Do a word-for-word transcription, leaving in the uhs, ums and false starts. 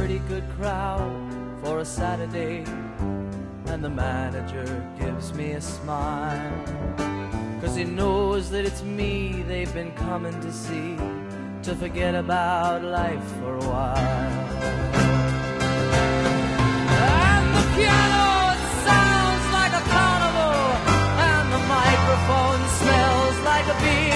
pretty good crowd for a Saturday, and the manager gives me a smile, 'cause he knows that it's me they've been coming to see, to forget about life for a while. And the piano sounds like a carnival, and the microphone smells like a beer.